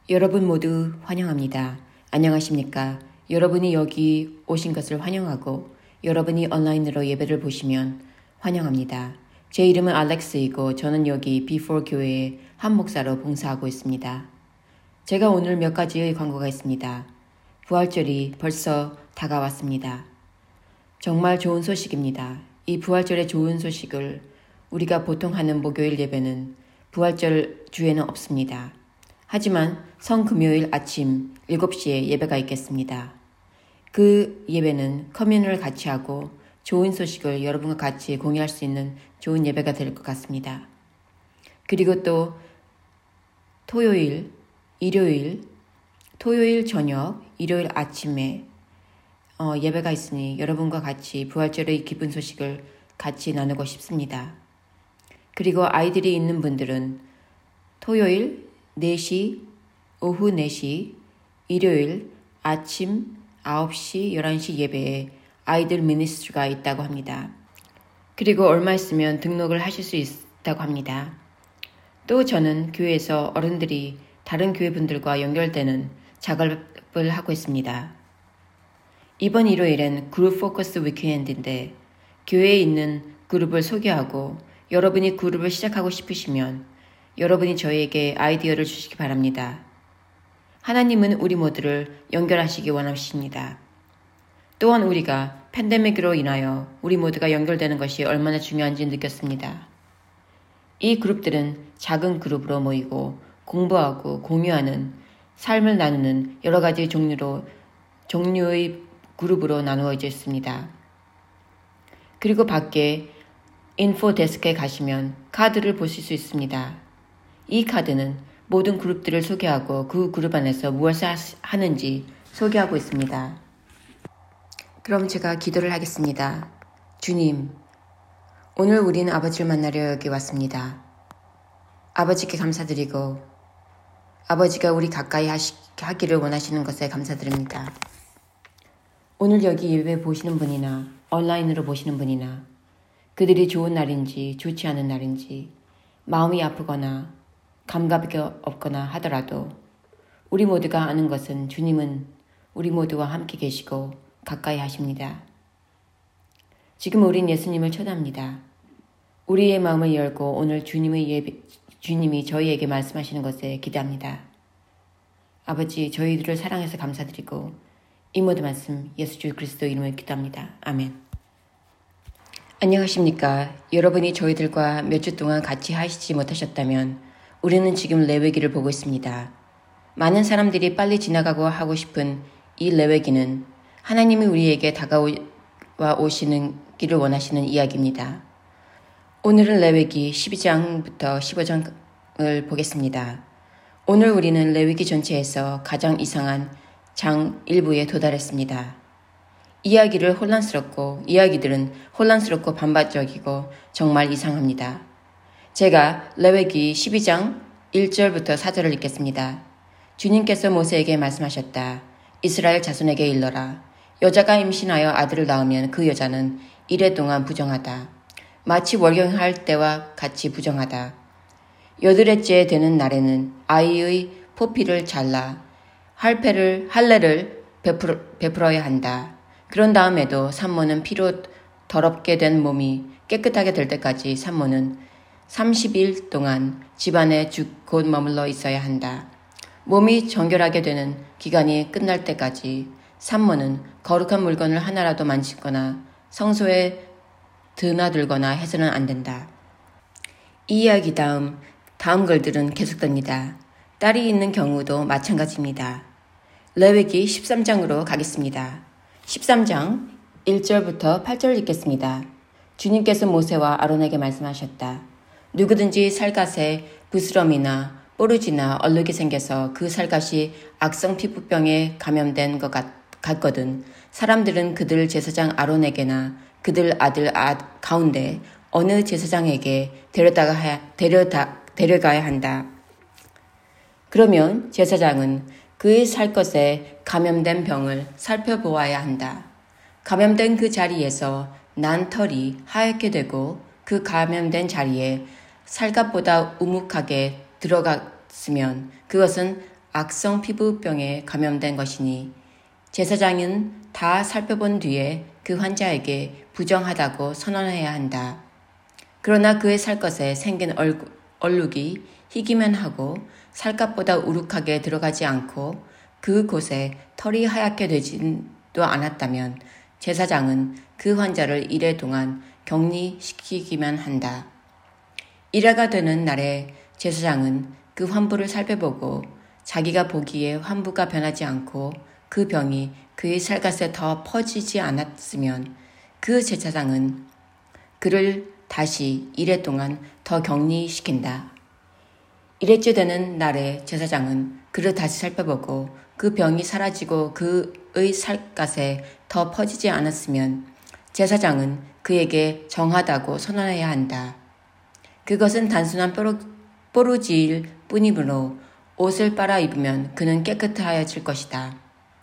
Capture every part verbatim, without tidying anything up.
여러분 모두 환영합니다. 안녕하십니까? 여러분이 여기 오신 것을 환영하고 여러분이 온라인으로 예배를 보시면 환영합니다. 제 이름은 알렉스이고 저는 여기 비포 교회의 한 목사로 봉사하고 있습니다. 제가 오늘 몇 가지의 광고가 있습니다. 부활절이 벌써 다가왔습니다. 정말 좋은 소식입니다. 이 부활절의 좋은 소식을 우리가 보통 하는 목요일 예배는 부활절 주에는 없습니다. 하지만 성금요일 아침 일곱 시에 예배가 있겠습니다. 그 예배는 커뮤니를 같이 하고 좋은 소식을 여러분과 같이 공유할 수 있는 좋은 예배가 될 것 같습니다. 그리고 또 토요일, 일요일, 토요일 저녁, 일요일 아침에 어, 예배가 있으니 여러분과 같이 부활절의 기쁜 소식을 같이 나누고 싶습니다. 그리고 아이들이 있는 분들은 토요일 네 시, 오후 네 시, 일요일 아침 아홉 시, 열한 시 예배에 아이들 미니스트리가 있다고 합니다. 그리고 얼마 있으면 등록을 하실 수 있다고 합니다. 또 저는 교회에서 어른들이 다른 교회 분들과 연결되는 작업을 하고 있습니다. 이번 일요일엔 그룹 포커스 위크엔드인데 교회에 있는 그룹을 소개하고 여러분이 그룹을 시작하고 싶으시면 여러분이 저희에게 아이디어를 주시기 바랍니다. 하나님은 우리 모두를 연결하시기 원하십니다. 또한 우리가 팬데믹으로 인하여 우리 모두가 연결되는 것이 얼마나 중요한지 느꼈습니다. 이 그룹들은 작은 그룹으로 모이고 공부하고 공유하는 삶을 나누는 여러 가지 종류로, 종류의 그룹으로 나누어져 있습니다. 그리고 밖에 인포 데스크에 가시면 카드를 보실 수 있습니다. 이 카드는 모든 그룹들을 소개하고 그 그룹 안에서 무엇을 하는지 소개하고 있습니다. 그럼 제가 기도를 하겠습니다. 주님, 오늘 우리는 아버지를 만나려 여기 왔습니다. 아버지께 감사드리고 아버지가 우리 가까이 하시, 하기를 원하시는 것에 감사드립니다. 오늘 여기 예배 보시는 분이나 온라인으로 보시는 분이나 그들이 좋은 날인지 좋지 않은 날인지 마음이 아프거나 감각이 없거나 하더라도 우리 모두가 아는 것은 주님은 우리 모두와 함께 계시고 가까이 하십니다. 지금 우린 예수님을 쳐다합니다. 우리의 마음을 열고 오늘 주님의 예배, 주님이 저희에게 말씀하시는 것에 기대합니다. 아버지, 저희들을 사랑해서 감사드리고 이 모든 말씀 예수 주 그리스도 이름으로 기도합니다. 아멘. 안녕하십니까. 여러분이 저희들과 몇 주 동안 같이 하시지 못하셨다면 우리는 지금 레위기를 보고 있습니다. 많은 사람들이 빨리 지나가고 하고 싶은 이 레위기는 하나님이 우리에게 다가와 오시는 길을 원하시는 이야기입니다. 오늘은 레위기 십이 장부터 십오 장을 보겠습니다. 오늘 우리는 레위기 전체에서 가장 이상한 장 일부에 도달했습니다. 이야기를 혼란스럽고 이야기들은 혼란스럽고 반발적이고 정말 이상합니다. 제가 레위기 십이 장 일 절부터 사 절을 읽겠습니다. 주님께서 모세에게 말씀하셨다. 이스라엘 자손에게 일러라. 여자가 임신하여 아들을 낳으면 그 여자는 이래 동안 부정하다. 마치 월경할 때와 같이 부정하다. 여드레째 되는 날에는 아이의 포피를 잘라 할패를, 할례를 베풀, 베풀어야 한다. 그런 다음에도 산모는 피로 더럽게 된 몸이 깨끗하게 될 때까지 산모는 삼십 일 동안 집안에 곧 머물러 있어야 한다. 몸이 정결하게 되는 기간이 끝날 때까지 산모는 거룩한 물건을 하나라도 만지거나 성소에 드나들거나 해서는 안 된다. 이 이야기 다음, 다음 글들은 계속됩니다. 딸이 있는 경우도 마찬가지입니다. 레위기 십삼 장으로 가겠습니다. 십삼 장 일 절부터 팔 절 읽겠습니다. 주님께서 모세와 아론에게 말씀하셨다. 누구든지 살갗에 부스럼이나 뽀르지나 얼룩이 생겨서 그 살갗이 악성 피부병에 감염된 것 같, 같거든 사람들은 그들 제사장 아론에게나 그들 아들 아, 가운데 어느 제사장에게 데려다가 하, 데려다, 데려가야 한다. 그러면 제사장은 그의 살것에 감염된 병을 살펴보아야 한다. 감염된 그 자리에서 난 털이 하얗게 되고 그 감염된 자리에 살갗보다 우묵하게 들어갔으면 그것은 악성 피부병에 감염된 것이니 제사장은 다 살펴본 뒤에 그 환자에게 부정하다고 선언해야 한다. 그러나 그의 살갗에 생긴 얼굴, 얼룩이 희기만 하고 살갗보다 우룩하게 들어가지 않고 그곳에 털이 하얗게 되지도 않았다면 제사장은 그 환자를 이래 동안 격리시키기만 한다. 일회가 되는 날에 제사장은 그 환부를 살펴보고 자기가 보기에 환부가 변하지 않고 그 병이 그의 살갗에 더 퍼지지 않았으면 그 제사장은 그를 다시 일회 동안 더 격리시킨다. 일회째 되는 날에 제사장은 그를 다시 살펴보고 그 병이 사라지고 그의 살갗에 더 퍼지지 않았으면 제사장은 그에게 정하다고 선언해야 한다. 그것은 단순한 뽀루, 뽀루지일 뿐이므로 옷을 빨아 입으면 그는 깨끗하여질 것이다.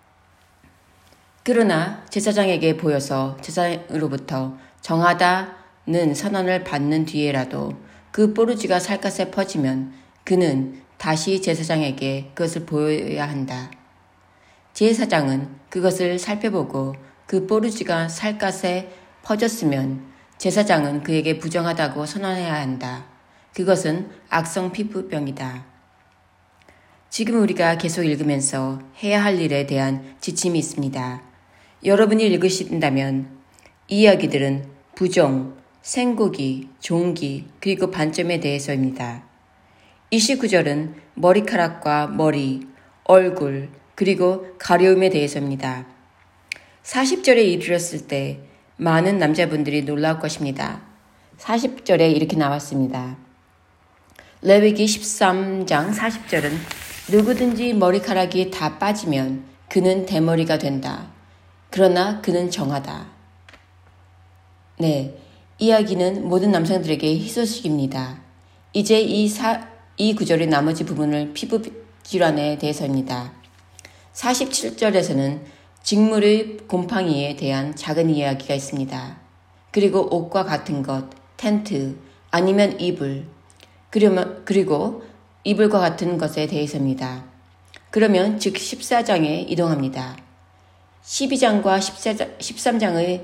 그러나 제사장에게 보여서 제사장으로부터 정하다는 선언을 받는 뒤에라도 그 뽀루지가 살갗에 퍼지면 그는 다시 제사장에게 그것을 보여야 한다. 제사장은 그것을 살펴보고 그 뽀루지가 살갗에 퍼졌으면 제사장은 그에게 부정하다고 선언해야 한다. 그것은 악성 피부병이다. 지금 우리가 계속 읽으면서 해야 할 일에 대한 지침이 있습니다. 여러분이 읽으신다면 이 이야기들은 부정, 생고기, 종기, 그리고 반점에 대해서입니다. 이십구 절은 머리카락과 머리, 얼굴, 그리고 가려움에 대해서입니다. 사십 절에 이르렀을 때 많은 남자분들이 놀라울 것입니다. 사십 절에 이렇게 나왔습니다. 레위기 십삼 장 사십 절은 누구든지 머리카락이 다 빠지면 그는 대머리가 된다. 그러나 그는 정하다. 네, 이야기는 모든 남성들에게 희소식입니다. 이제 이, 사, 이 구절의 나머지 부분을 피부 질환에 대해서입니다. 사십칠 절에서는 직물의 곰팡이에 대한 작은 이야기가 있습니다. 그리고 옷과 같은 것, 텐트, 아니면 이불, 그리고 이불과 같은 것에 대해서입니다. 그러면 즉 십사 장에 이동합니다. 십이 장과 십삼 장의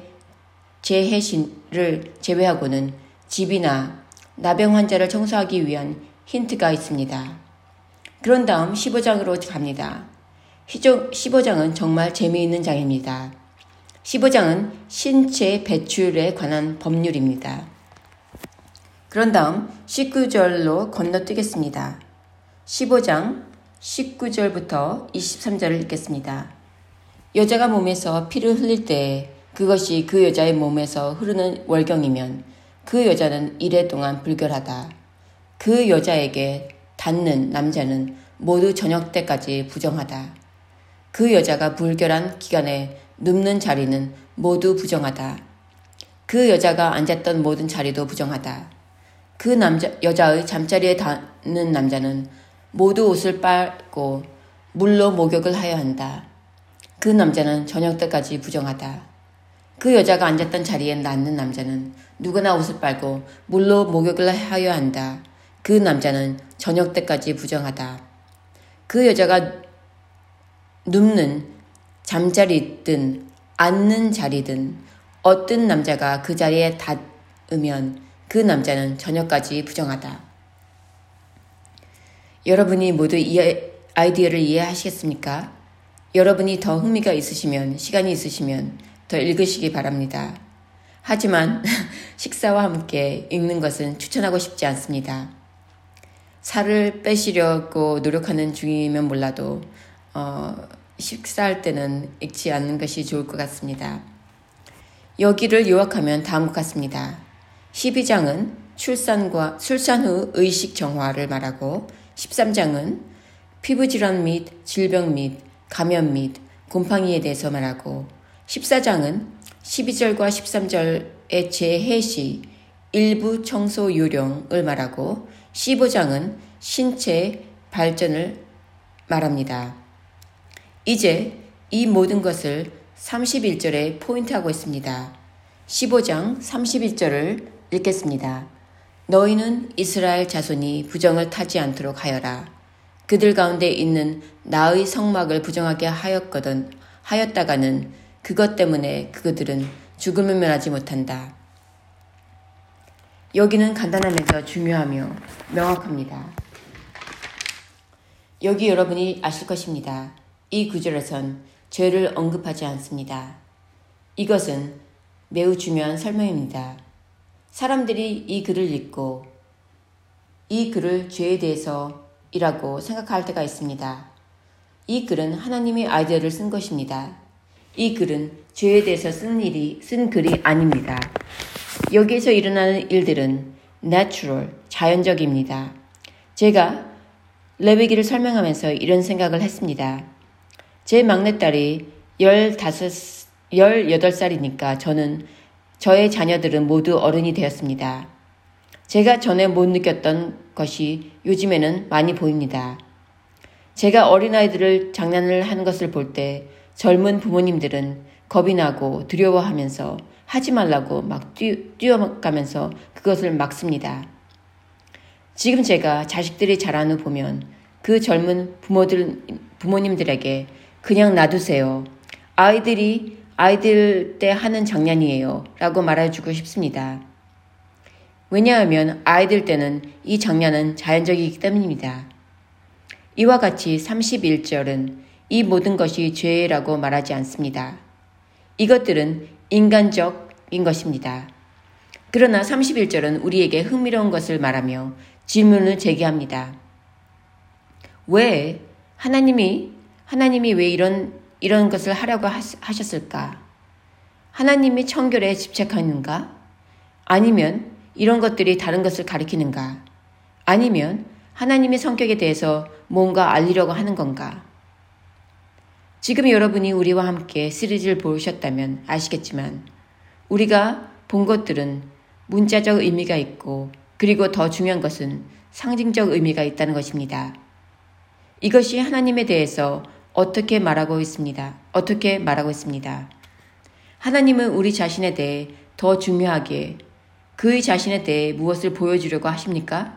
재해신을 제외하고는 집이나 나병 환자를 청소하기 위한 힌트가 있습니다. 그런 다음 십오 장으로 갑니다. 십오 장은 정말 재미있는 장입니다. 십오 장은 신체 배출에 관한 법률입니다. 그런 다음 십구 절로 건너뛰겠습니다. 십오 장 십구 절부터 이십삼 절을 읽겠습니다. 여자가 몸에서 피를 흘릴 때 그것이 그 여자의 몸에서 흐르는 월경이면 그 여자는 이래 동안 불결하다. 그 여자에게 닿는 남자는 모두 저녁 때까지 부정하다. 그 여자가 불결한 기간에 눕는 자리는 모두 부정하다. 그 여자가 앉았던 모든 자리도 부정하다. 그 남자, 여자의 잠자리에 닿는 남자는 모두 옷을 빨고 물로 목욕을 하여야 한다. 그 남자는 저녁 때까지 부정하다. 그 여자가 앉았던 자리에 닿는 남자는 누구나 옷을 빨고 물로 목욕을 하여야 한다. 그 남자는 저녁 때까지 부정하다. 그 여자가 눕는 잠자리든 앉는 자리든 어떤 남자가 그 자리에 닿으면 그 남자는 저녁까지 부정하다. 여러분이 모두 이 아이디어를 이해하시겠습니까? 여러분이 더 흥미가 있으시면, 시간이 있으시면 더 읽으시기 바랍니다. 하지만 식사와 함께 읽는 것은 추천하고 싶지 않습니다. 살을 빼시려고 노력하는 중이면 몰라도 어, 식사할 때는 읽지 않는 것이 좋을 것 같습니다. 여기를 요약하면 다음과 같습니다. 십이 장은 출산과 출산 후 의식 정화를 말하고 십삼 장은 피부질환 및 질병 및 감염 및 곰팡이에 대해서 말하고 십사 장은 십이 절과 십삼 절의 재해 시 일부 청소 요령을 말하고 십오 장은 신체 발전을 말합니다. 이제 이 모든 것을 삼십일 절에 포인트하고 있습니다. 십오 장 삼십일 절을 읽겠습니다. 너희는 이스라엘 자손이 부정을 타지 않도록 하여라. 그들 가운데 있는 나의 성막을 부정하게 하였거든 하였다가는 그것 때문에 그들은 죽음을 면하지 못한다. 여기는 간단하면서 중요하며 명확합니다. 여기 여러분이 아실 것입니다. 이 구절에선 죄를 언급하지 않습니다. 이것은 매우 중요한 설명입니다. 사람들이 이 글을 읽고 이 글을 죄에 대해서이라고 생각할 때가 있습니다. 이 글은 하나님의 아이디어를 쓴 것입니다. 이 글은 죄에 대해서 쓴 일이, 쓴 글이 아닙니다. 여기에서 일어나는 일들은 natural, 자연적입니다. 제가 레위기를 설명하면서 이런 생각을 했습니다. 제 막내딸이 열다섯, 열여덟 살이니까 저는, 저의 자녀들은 모두 어른이 되었습니다. 제가 전에 못 느꼈던 것이 요즘에는 많이 보입니다. 제가 어린아이들을 장난을 하는 것을 볼 때 젊은 부모님들은 겁이 나고 두려워하면서 하지 말라고 막 뛰, 뛰어가면서 그것을 막습니다. 지금 제가 자식들이 자라는 보면 그 젊은 부모들, 부모님들에게 그냥 놔두세요. 아이들이 아이들 때 하는 장난이에요. 라고 말해주고 싶습니다. 왜냐하면 아이들 때는 이 장난은 자연적이기 때문입니다. 이와 같이 삼십일 절은 이 모든 것이 죄라고 말하지 않습니다. 이것들은 인간적인 것입니다. 그러나 삼십일 절은 우리에게 흥미로운 것을 말하며 질문을 제기합니다. 왜 하나님이 하나님이 왜 이런 이런 것을 하려고 하셨을까? 하나님이 청결에 집착하는가? 아니면 이런 것들이 다른 것을 가리키는가? 아니면 하나님의 성격에 대해서 뭔가 알리려고 하는 건가? 지금 여러분이 우리와 함께 시리즈를 보셨다면 아시겠지만 우리가 본 것들은 문자적 의미가 있고 그리고 더 중요한 것은 상징적 의미가 있다는 것입니다. 이것이 하나님에 대해서 어떻게 말하고 있습니다. 어떻게 말하고 있습니다. 하나님은 우리 자신에 대해 더 중요하게 그의 자신에 대해 무엇을 보여주려고 하십니까?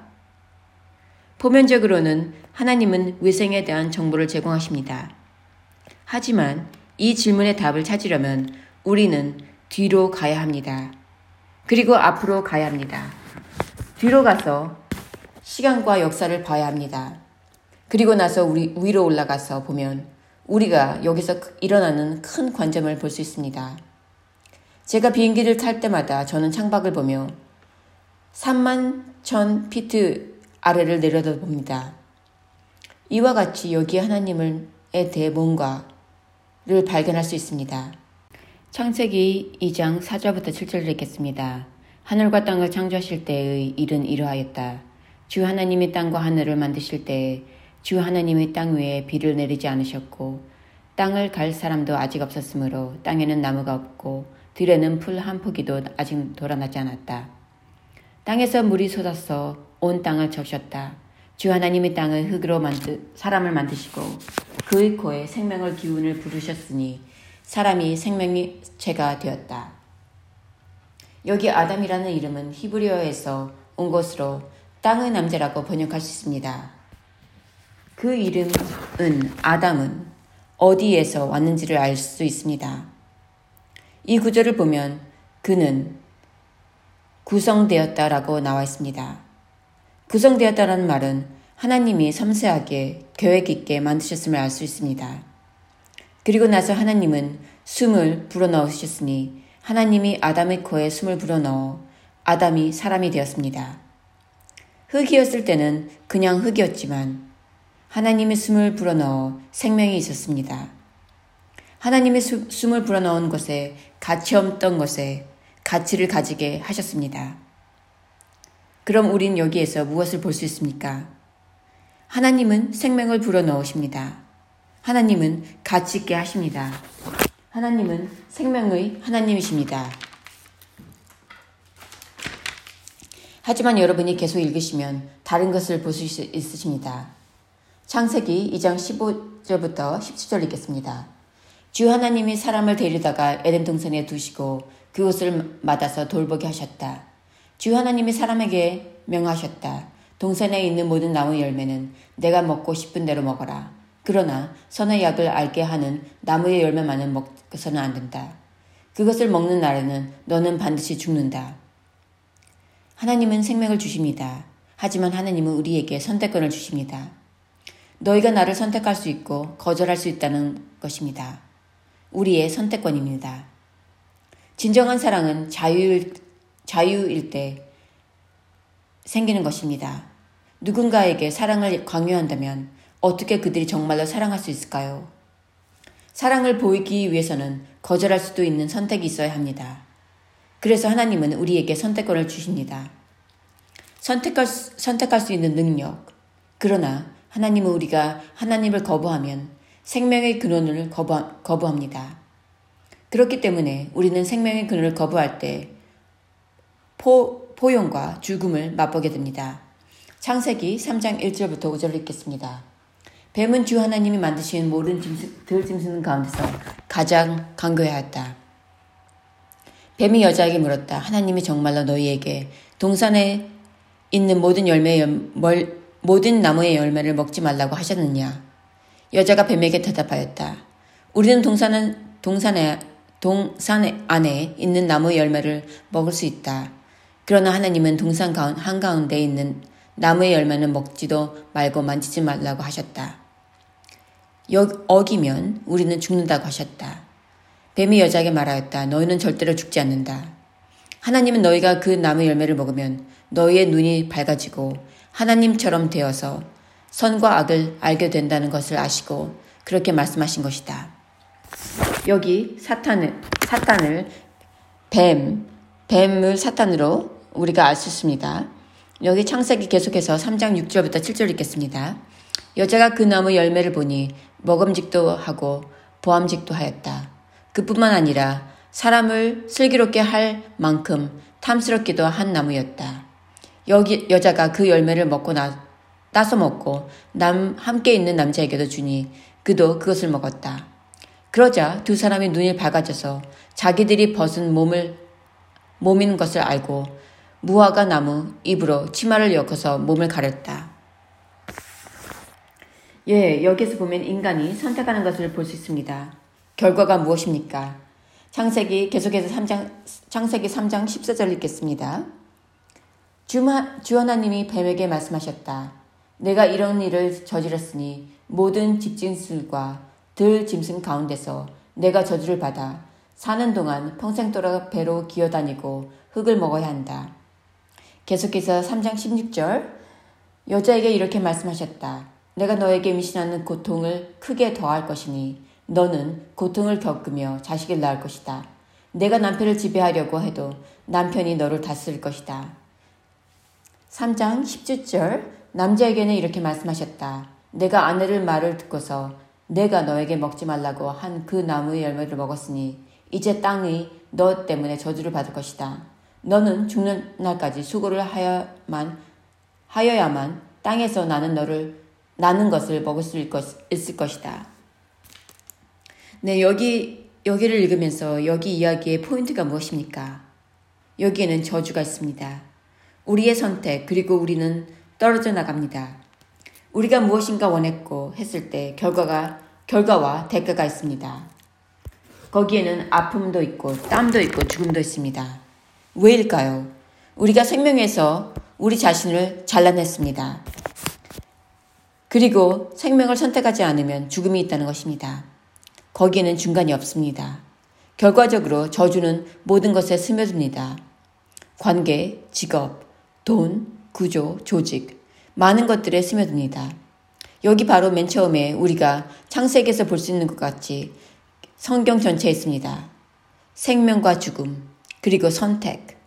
표면적으로는 하나님은 외생에 대한 정보를 제공하십니다. 하지만 이 질문의 답을 찾으려면 우리는 뒤로 가야 합니다. 그리고 앞으로 가야 합니다. 뒤로 가서 시간과 역사를 봐야 합니다. 그리고 나서 우리 위로 올라가서 보면 우리가 여기서 일어나는 큰 관점을 볼 수 있습니다. 제가 비행기를 탈 때마다 저는 창밖을 보며 삼만 천 피트 아래를 내려다봅니다. 이와 같이 여기 하나님에 대해 뭔가를 발견할 수 있습니다. 창세기 이 장 사 절부터 칠 절을 읽겠습니다. 하늘과 땅을 창조하실 때의 일은 이러하였다. 주 하나님이 땅과 하늘을 만드실 때에 주 하나님의 땅 위에 비를 내리지 않으셨고 땅을 갈 사람도 아직 없었으므로 땅에는 나무가 없고 들에는 풀 한 포기도 아직 돋아나지 않았다. 땅에서 물이 솟아서 온 땅을 적셨다. 주 하나님의 땅을 흙으로 만드 사람을 만드시고 그의 코에 생명을 기운을 부르셨으니 사람이 생명체가 되었다. 여기 아담이라는 이름은 히브리어에서 온 것으로 땅의 남자라고 번역할 수 있습니다. 그 이름은 아담은 어디에서 왔는지를 알 수 있습니다. 이 구절을 보면 그는 구성되었다라고 나와 있습니다. 구성되었다라는 말은 하나님이 섬세하게 계획 있게 만드셨음을 알 수 있습니다. 그리고 나서 하나님은 숨을 불어넣으셨으니 하나님이 아담의 코에 숨을 불어넣어 아담이 사람이 되었습니다. 흙이었을 때는 그냥 흙이었지만 하나님의 숨을 불어넣어 생명이 있었습니다. 하나님의 수, 숨을 불어넣은 것에 가치 없던 것에 가치를 가지게 하셨습니다. 그럼 우린 여기에서 무엇을 볼 수 있습니까? 하나님은 생명을 불어넣으십니다. 하나님은 가치 있게 하십니다. 하나님은 생명의 하나님이십니다. 하지만 여러분이 계속 읽으시면 다른 것을 볼 수 있으십니다. 창세기 이 장 십오 절부터 십칠 절 읽겠습니다. 주 하나님이 사람을 데리다가 에덴 동산에 두시고 그곳을 맡아서 돌보게 하셨다. 주 하나님이 사람에게 명하셨다. 동산에 있는 모든 나무 열매는 내가 먹고 싶은 대로 먹어라. 그러나 선의 약을 알게 하는 나무의 열매만은 먹어서는 안 된다. 그것을 먹는 날에는 너는 반드시 죽는다. 하나님은 생명을 주십니다. 하지만 하나님은 우리에게 선택권을 주십니다. 너희가 나를 선택할 수 있고 거절할 수 있다는 것입니다. 우리의 선택권입니다. 진정한 사랑은 자유일, 자유일 때 생기는 것입니다. 누군가에게 사랑을 강요한다면 어떻게 그들이 정말로 사랑할 수 있을까요? 사랑을 보이기 위해서는 거절할 수도 있는 선택이 있어야 합니다. 그래서 하나님은 우리에게 선택권을 주십니다. 선택할, 수, 선택할 수 있는 능력. 그러나 하나님은 우리가 하나님을 거부하면 생명의 근원을 거부, 거부합니다. 그렇기 때문에 우리는 생명의 근원을 거부할 때 포, 포용과 죽음을 맛보게 됩니다. 창세기 삼 장 일 절부터 오 절을 읽겠습니다. 뱀은 주 하나님이 만드신 모든 들짐승 가운데서 가장 강교하였다. 뱀이 여자에게 물었다. 하나님이 정말로 너희에게 동산에 있는 모든 열매의 열, 모든 나무의 열매를 먹지 말라고 하셨느냐? 여자가 뱀에게 대답하였다. 우리는 동산은 동산에 동산 안에 있는 나무의 열매를 먹을 수 있다. 그러나 하나님은 동산 한가운데 있는 나무의 열매는 먹지도 말고 만지지 말라고 하셨다. 어기면 우리는 죽는다고 하셨다. 뱀이 여자에게 말하였다. 너희는 절대로 죽지 않는다. 하나님은 너희가 그 나무의 열매를 먹으면 너희의 눈이 밝아지고 하나님처럼 되어서 선과 악을 알게 된다는 것을 아시고 그렇게 말씀하신 것이다. 여기 사탄을, 사탄을 뱀, 뱀을 사탄으로 우리가 알 수 있습니다. 여기 창세기 계속해서 삼 장 육 절부터 칠 절 읽겠습니다. 여자가 그 나무 열매를 보니 먹음직도 하고 보암직도 하였다. 그뿐만 아니라 사람을 슬기롭게 할 만큼 탐스럽기도 한 나무였다. 여기 여자가 그 열매를 먹고 나, 따서 먹고 남 함께 있는 남자에게도 주니 그도 그것을 먹었다. 그러자 두 사람이 눈이 밝아져서 자기들이 벗은 몸을 몸인 것을 알고 무화과 나무 잎으로 치마를 엮어서 몸을 가렸다. 예, 여기서 보면 인간이 선택하는 것을 볼 수 있습니다. 결과가 무엇입니까? 창세기 계속해서 삼 장, 창세기 삼 장 십사 절 읽겠습니다. 주마, 주 하나님이 뱀에게 말씀하셨다. 내가 이런 일을 저질렀으니 모든 집짐승과 들짐승 가운데서 내가 저주를 받아 사는 동안 평생도록 배로 기어다니고 흙을 먹어야 한다. 계속해서 삼 장 십육 절 여자에게 이렇게 말씀하셨다. 내가 너에게 임신하는 고통을 크게 더할 것이니 너는 고통을 겪으며 자식을 낳을 것이다. 내가 남편을 지배하려고 해도 남편이 너를 다스릴 것이다. 삼 장 십칠 절 남자에게는 이렇게 말씀하셨다. 내가 아내를 말을 듣고서 내가 너에게 먹지 말라고 한 그 나무의 열매를 먹었으니 이제 땅이 너 때문에 저주를 받을 것이다. 너는 죽는 날까지 수고를 하여만, 하여야만 땅에서 나는 너를 나는 것을 먹을 수 있을 것이다. 네, 여기, 여기를 읽으면서 여기 이야기의 포인트가 무엇입니까? 여기에는 저주가 있습니다. 우리의 선택, 그리고 우리는 떨어져 나갑니다. 우리가 무엇인가 원했고 했을 때 결과가, 결과와 대가가 있습니다. 거기에는 아픔도 있고 땀도 있고 죽음도 있습니다. 왜일까요? 우리가 생명에서 우리 자신을 잘라냈습니다. 그리고 생명을 선택하지 않으면 죽음이 있다는 것입니다. 거기에는 중간이 없습니다. 결과적으로 저주는 모든 것에 스며듭니다. 관계, 직업, 돈, 구조, 조직, 많은 것들에 스며듭니다. 여기 바로 맨 처음에 우리가 창세기에서 볼 수 있는 것 같이 성경 전체에 있습니다. 생명과 죽음, 그리고 선택.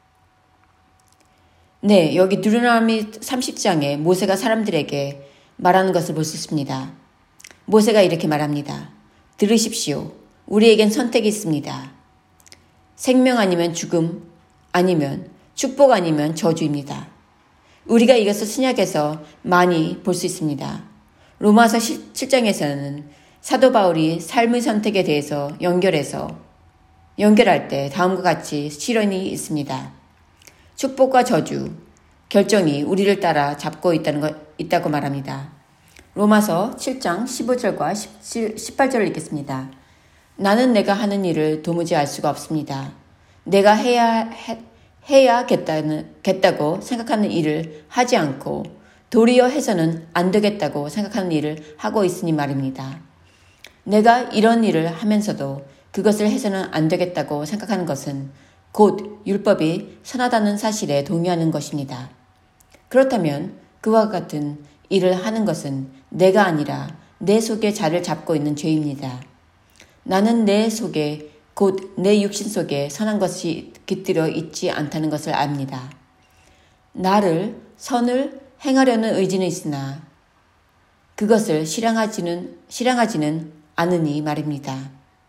네, 여기 드루노미 삼십 장에 모세가 사람들에게 말하는 것을 볼 수 있습니다. 모세가 이렇게 말합니다. 들으십시오. 우리에겐 선택이 있습니다. 생명 아니면 죽음, 아니면 축복 아니면 저주입니다. 우리가 이것을 신약에서 많이 볼 수 있습니다. 로마서 칠 장에서는 사도 바울이 삶의 선택에 대해서 연결해서 연결할 때 다음과 같이 실언이 있습니다. 축복과 저주, 결정이 우리를 따라 잡고 있다는 것, 있다고 말합니다. 로마서 칠 장 십오 절과 십팔 절을 읽겠습니다. 나는 내가 하는 일을 도무지 알 수가 없습니다. 내가 해야, 해, 해야겠다는, 겠다고 생각하는 일을 하지 않고 도리어 해서는 안 되겠다고 생각하는 일을 하고 있으니 말입니다. 내가 이런 일을 하면서도 그것을 해서는 안 되겠다고 생각하는 것은 곧 율법이 선하다는 사실에 동의하는 것입니다. 그렇다면 그와 같은 일을 하는 것은 내가 아니라 내 속에 자리를 잡고 있는 죄입니다. 나는 내 속에 곧 내 육신 속에 선한 것이 깃들어 있지 않다는 것을 압니다. 나를 선을 행하려는 의지는 있으나 그것을 실행하지는, 실행하지는 않으니 말입니다.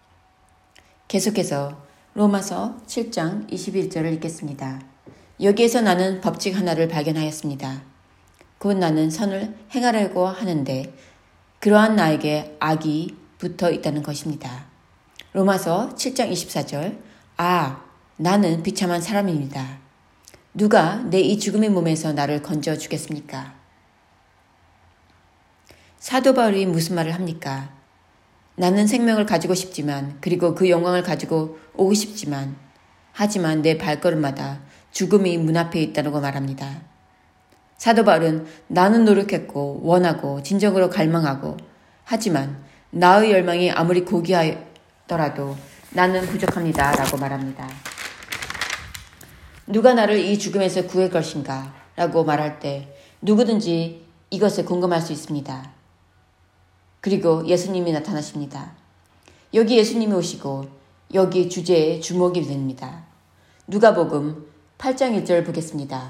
계속해서 로마서 칠 장 이십일 절을 읽겠습니다. 여기에서 나는 법칙 하나를 발견하였습니다. 곧 나는 선을 행하려고 하는데 그러한 나에게 악이 붙어 있다는 것입니다. 로마서 칠 장 이십사 절 아, 나는 비참한 사람입니다. 누가 내 이 죽음의 몸에서 나를 건져 주겠습니까? 사도 바울이 무슨 말을 합니까? 나는 생명을 가지고 싶지만 그리고 그 영광을 가지고 오고 싶지만 하지만 내 발걸음마다 죽음이 문 앞에 있다고 말합니다. 사도 바울은 나는 노력했고 원하고 진정으로 갈망하고 하지만 나의 열망이 아무리 고귀하더라도 나는 부족합니다 라고 말합니다. 누가 나를 이 죽음에서 구할 것인가 라고 말할 때 누구든지 이것에 궁금할 수 있습니다. 그리고 예수님이 나타나십니다. 여기 예수님이 오시고 여기 주제에 주목이 됩니다. 누가복음 팔 장 일 절 보겠습니다.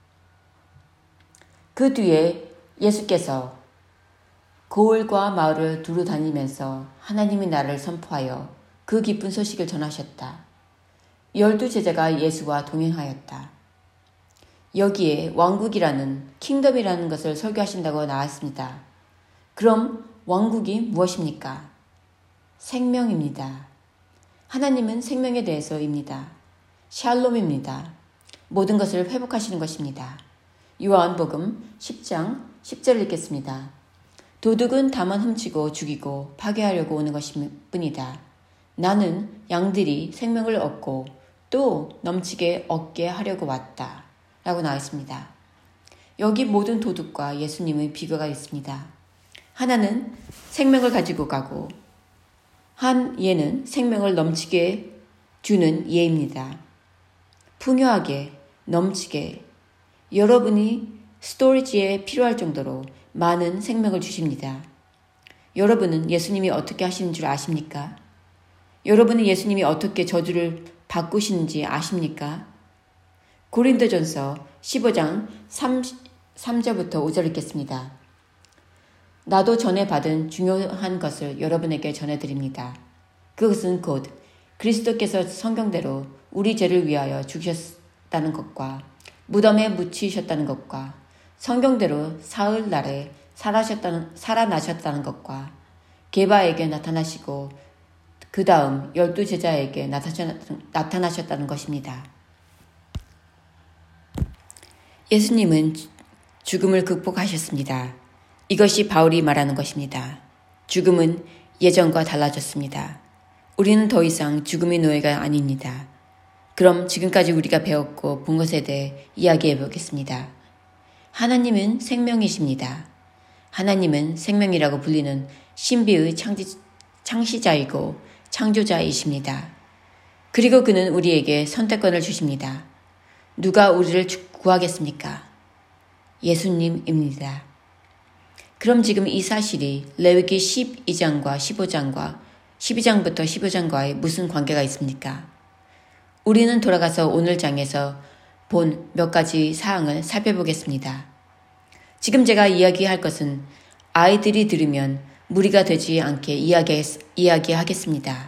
그 뒤에 예수께서 고을과 마을을 두루 다니면서 하나님의 나라를 선포하여 그 기쁜 소식을 전하셨다. 열두 제자가 예수와 동행하였다. 여기에 왕국이라는 킹덤이라는 것을 설교하신다고 나왔습니다. 그럼 왕국이 무엇입니까? 생명입니다. 하나님은 생명에 대해서입니다. 샬롬입니다. 모든 것을 회복하시는 것입니다. 요한복음 십 장 십 절을 읽겠습니다. 도둑은 다만 훔치고 죽이고 파괴하려고 오는 것일 뿐이다. 나는 양들이 생명을 얻고 또 넘치게 얻게 하려고 왔다. 라고 나와 있습니다. 여기 모든 도둑과 예수님의 비교가 있습니다. 하나는 생명을 가지고 가고 한 예는 생명을 넘치게 주는 예입니다. 풍요하게 넘치게 여러분이 스토리지에 필요할 정도로 많은 생명을 주십니다. 여러분은 예수님이 어떻게 하시는 줄 아십니까? 여러분은 예수님이 어떻게 저주를 바꾸시는지 아십니까? 고린도전서 십오 장 삼 절부터 오 절 읽겠습니다. 나도 전에 받은 중요한 것을 여러분에게 전해드립니다. 그것은 곧 그리스도께서 성경대로 우리 죄를 위하여 죽으셨다는 것과 무덤에 묻히셨다는 것과 성경대로 사흘날에 살아셨다는, 살아나셨다는 것과 게바에게 나타나시고 그 다음 열두 제자에게 나타나셨다는 것입니다. 예수님은 죽음을 극복하셨습니다. 이것이 바울이 말하는 것입니다. 죽음은 예전과 달라졌습니다. 우리는 더 이상 죽음의 노예가 아닙니다. 그럼 지금까지 우리가 배웠고 본 것에 대해 이야기해 보겠습니다. 하나님은 생명이십니다. 하나님은 생명이라고 불리는 신비의 창지, 창시자이고 창조자이십니다. 그리고 그는 우리에게 선택권을 주십니다. 누가 우리를 구하겠습니까? 예수님입니다. 그럼 지금 이 사실이 레위기 십이 장과 십오 장과 십이 장부터 십오 장과의 무슨 관계가 있습니까? 우리는 돌아가서 오늘 장에서 본 몇 가지 사항을 살펴보겠습니다. 지금 제가 이야기할 것은 아이들이 들으면 무리가 되지 않게 이야기, 이야기하겠습니다.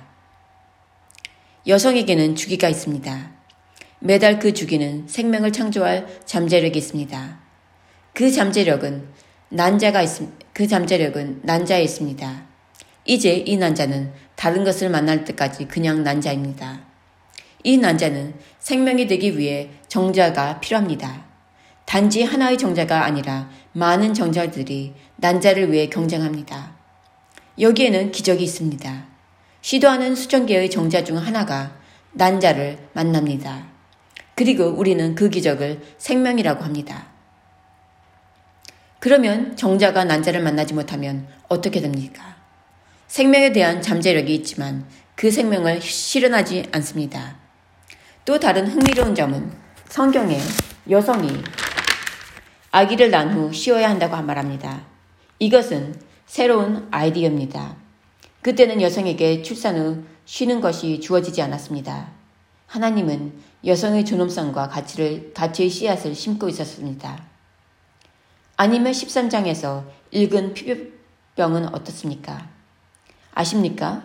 여성에게는 주기가 있습니다. 매달 그 주기는 생명을 창조할 잠재력이 있습니다. 그 잠재력은 난자가 있, 그 잠재력은 난자에 있습니다. 이제 이 난자는 다른 것을 만날 때까지 그냥 난자입니다. 이 난자는 생명이 되기 위해 정자가 필요합니다. 단지 하나의 정자가 아니라 많은 정자들이 난자를 위해 경쟁합니다. 여기에는 기적이 있습니다. 시도하는 수천 개의 정자 중 하나가 난자를 만납니다. 그리고 우리는 그 기적을 생명이라고 합니다. 그러면 정자가 난자를 만나지 못하면 어떻게 됩니까? 생명에 대한 잠재력이 있지만 그 생명을 실현하지 않습니다. 또 다른 흥미로운 점은 성경에 여성이 아기를 낳은 후 쉬어야 한다고 말합니다. 이것은 새로운 아이디어입니다. 그때는 여성에게 출산 후 쉬는 것이 주어지지 않았습니다. 하나님은 여성의 존엄성과 가치를, 가치의 씨앗을 심고 있었습니다. 아니면 십삼 장에서 읽은 피부병은 어떻습니까? 아십니까?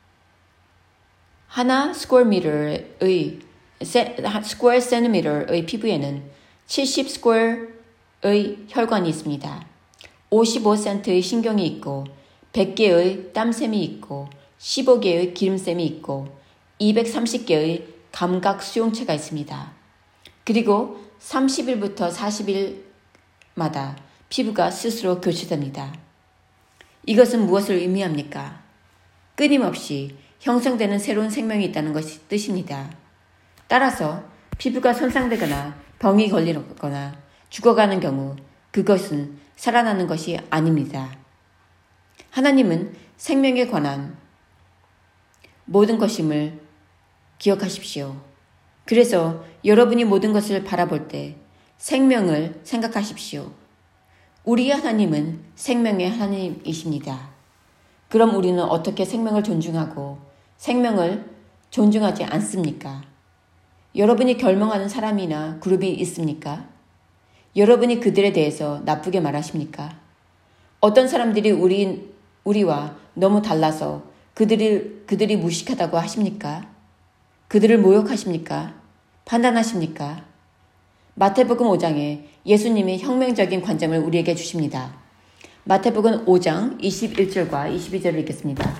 하나 스퀘어 미터의 스퀘어 센티미터의 피부에는 칠십 스퀘어의 혈관이 있습니다. 오십오 센티의 신경이 있고 백 개의 땀샘이 있고 십오 개의 기름샘이 있고 이백삼십 개의 감각 수용체가 있습니다. 그리고 삼십 일부터 사십 일마다 피부가 스스로 교체됩니다. 이것은 무엇을 의미합니까? 끊임없이 형성되는 새로운 생명이 있다는 것이 뜻입니다. 따라서 피부가 손상되거나 병이 걸리거나 죽어가는 경우 그것은 살아나는 것이 아닙니다. 하나님은 생명에 관한 모든 것임을 기억하십시오. 그래서 여러분이 모든 것을 바라볼 때 생명을 생각하십시오. 우리 하나님은 생명의 하나님이십니다. 그럼 우리는 어떻게 생명을 존중하고 생명을 존중하지 않습니까? 여러분이 결명하는 사람이나 그룹이 있습니까? 여러분이 그들에 대해서 나쁘게 말하십니까? 어떤 사람들이 우리, 우리와 너무 달라서 그들이, 그들이 무식하다고 하십니까? 그들을 모욕하십니까? 판단하십니까? 마태복음 오 장에 예수님이 혁명적인 관점을 우리에게 주십니다. 마태복음 오 장 이십일 절과 이십이 절을 읽겠습니다.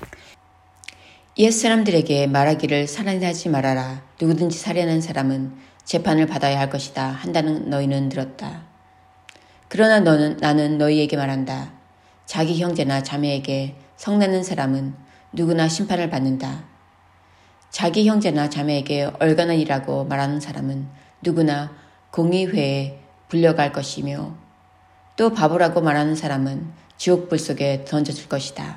옛 사람들에게 말하기를 살인하지 말아라. 누구든지 살인한 사람은 재판을 받아야 할 것이다. 한다는 너희는 들었다. 그러나 너는, 나는 너희에게 말한다. 자기 형제나 자매에게 성내는 사람은 누구나 심판을 받는다. 자기 형제나 자매에게 얼간이라고 말하는 사람은 누구나 공의회에 불려갈 것이며 또 바보라고 말하는 사람은 지옥불 속에 던져줄 것이다.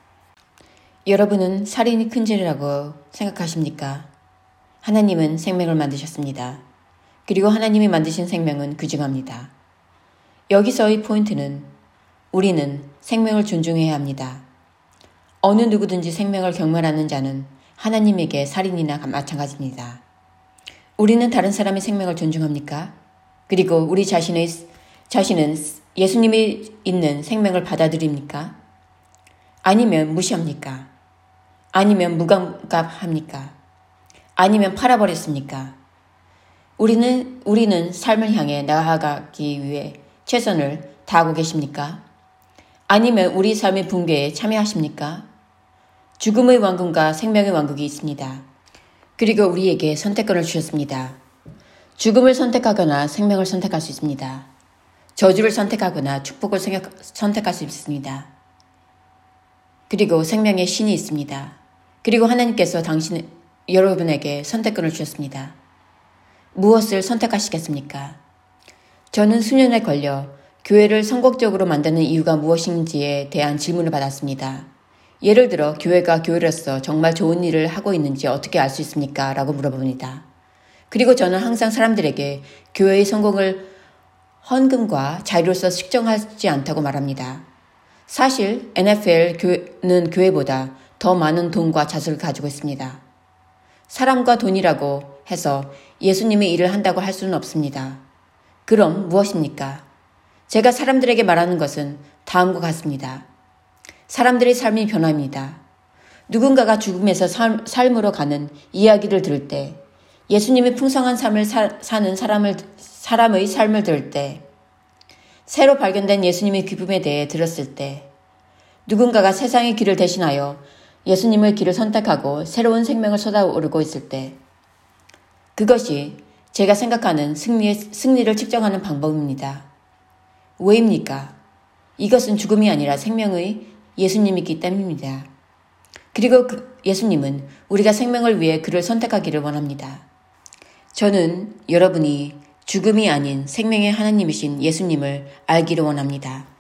여러분은 살인이 큰 죄라고 생각하십니까? 하나님은 생명을 만드셨습니다. 그리고 하나님이 만드신 생명은 귀중합니다. 여기서의 포인트는 우리는 생명을 존중해야 합니다. 어느 누구든지 생명을 경멸하는 자는 하나님에게 살인이나 마찬가지입니다. 우리는 다른 사람의 생명을 존중합니까? 그리고 우리 자신의, 자신은 예수님이 있는 생명을 받아들입니까? 아니면 무시합니까? 아니면 무감각합니까? 아니면 팔아버렸습니까? 우리는, 우리는 삶을 향해 나아가기 위해 최선을 다하고 계십니까? 아니면 우리 삶의 붕괴에 참여하십니까? 죽음의 왕국과 생명의 왕국이 있습니다. 그리고 우리에게 선택권을 주셨습니다. 죽음을 선택하거나 생명을 선택할 수 있습니다. 저주를 선택하거나 축복을 선택할 수 있습니다. 그리고 생명의 신이 있습니다. 그리고 하나님께서 당신, 여러분에게 선택권을 주셨습니다. 무엇을 선택하시겠습니까? 저는 수년에 걸려 교회를 성공적으로 만드는 이유가 무엇인지에 대한 질문을 받았습니다. 예를 들어 교회가 교회로서 정말 좋은 일을 하고 있는지 어떻게 알 수 있습니까? 라고 물어봅니다. 그리고 저는 항상 사람들에게 교회의 성공을 헌금과 자유로서 측정하지 않다고 말합니다. 사실 엔에프엘는 교회보다 더 많은 돈과 자수를 가지고 있습니다. 사람과 돈이라고 해서 예수님의 일을 한다고 할 수는 없습니다. 그럼 무엇입니까? 제가 사람들에게 말하는 것은 다음과 같습니다. 사람들의 삶이 변화입니다. 누군가가 죽음에서 삶, 삶으로 가는 이야기를 들을 때, 예수님이 풍성한 삶을 사, 사는 사람을, 사람의 삶을 들을 때, 새로 발견된 예수님의 기쁨에 대해 들었을 때, 누군가가 세상의 길을 대신하여 예수님의 길을 선택하고 새로운 생명을 쏟아오르고 있을 때, 그것이 제가 생각하는 승리의, 승리를 측정하는 방법입니다. 왜입니까? 이것은 죽음이 아니라 생명의 예수님이기 때문입니다. 그리고 그 예수님은 우리가 생명을 위해 그를 선택하기를 원합니다. 저는 여러분이 죽음이 아닌 생명의 하나님이신 예수님을 알기를 원합니다.